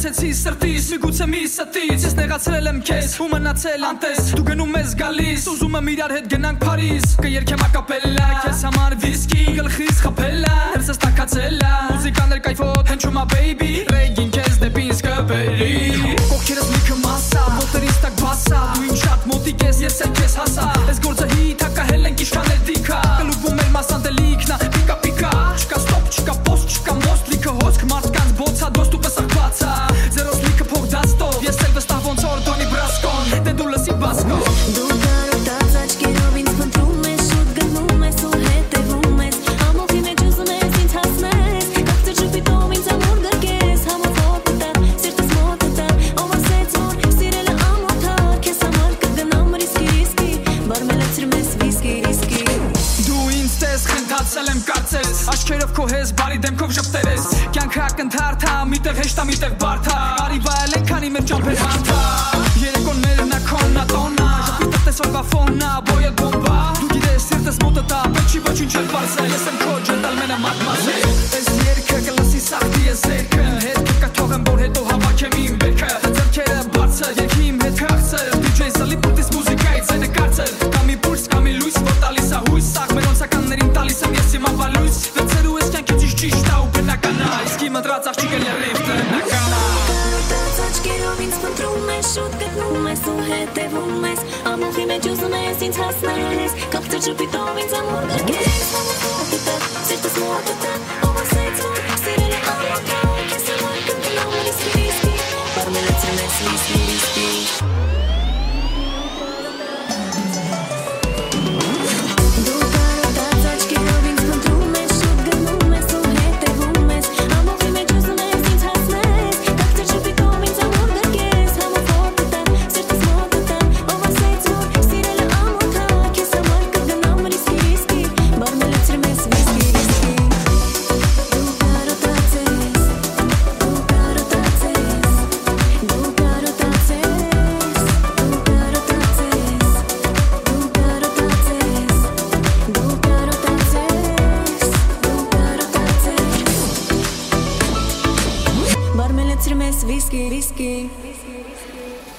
Մնացեցի սրտիս, միգուցե մի ստից Ես նեղացրել եմ քեզ, ու մնացել անտես Դու գնում ես գալիս, ուզում եմ իրար հետ գնանք Փարիզ Կերքեմ ակապելլա, քեզ համար վիսկի Գլխիս խփելա, ներսս տաքացելա Մուզիկան էր կայֆոտ, հնչում ա baby Ռեյգին քեզ դեպի ինձ կբերի Կողքերս լիքը մասա, ոտերիս տակ բասա Դու իմ շատ մոտիկ ես, ես էլ քեզ հասա Ես գործը հիթակահել ենք իշխանել դիքա Կլուբում էլ մասանդելիքնա, պիկա պիկա Չկա ստոպ, չկա պոստ, չկա մոստ Լիքը հոսք, մարդկանց բոցա, դոստու պսախ բացա Ձերոս լիքը փող դաստով, ես էլ վստահ ոնց որ Դոնի Բրասկոն Դե դու լսի բասկո Դու կարոտած աչքերով ինձ փնտրում ես Շուտ գնում ես ու հետևում ես Ամոթի մեջ ուզում ես ինձ հասնես Կաղցր շպիտով ինձ ամուր գրկես Համոտ հոտը տա, սիրտս մոտը տա Ով ասեց որ սիրելը ամոթա Քեզ համար կգնամ ռիսկի Բարմելացրում ես վիսկի Դու ինձ տես խնդացել եմ կարծես Աչքերով քո հես բարի դեմքով ժպտեր ես Կյանքը ակնթարթ ա, միտեղ հեշտ ա, միտեղ բարդ ա Արի վայել են քանի մեր ճամփեր հանթա Երեկոներն ա քոննա տոննա Ժպիտը տեսորվա ֆոննա, բոյը բոմբա Դու գիտես սիրտս մոտը տա, պետք չի ոչինչ էլ պարզել Ես եմ քո ջենտլմենը մատմազել Ես երկը կլսի սաղթի ես երկն Հետ կկա թողեմ, որ հետո հավաքեմ իմ բերքը Ձեռքերը բարձր, երկի իմ հետ քաղցր DJ սալի պուտիս մուզիկայի ձայնը կարծել Կամի պուլս, կամի լույս, որ տալիս ա հույս Սաղ մեր ոնցականներին տալիս եմ ես իմ ավալույս Վեցերու ես կյանքից ճիշտ ա ու բնականա Իսկ իմ ընտրած աղջիկը լրիվ տնականա Կարոտած աչքերով ինձ փնտրում ես Շուտ գնում ես ու հետևում ես Ամոթի մեջ ուզում ես ինձ հասնես Կաղցր շպիտով ինձ ամուր գրկես Համոտ հոտը տա, սիրտս մոտը տա Ով ասեց որ սիրելը ամոթա Քեզ համար կգնամ ռիսկի Բարմելացրում ես վիսկի Բարմելացրում ես վիսկի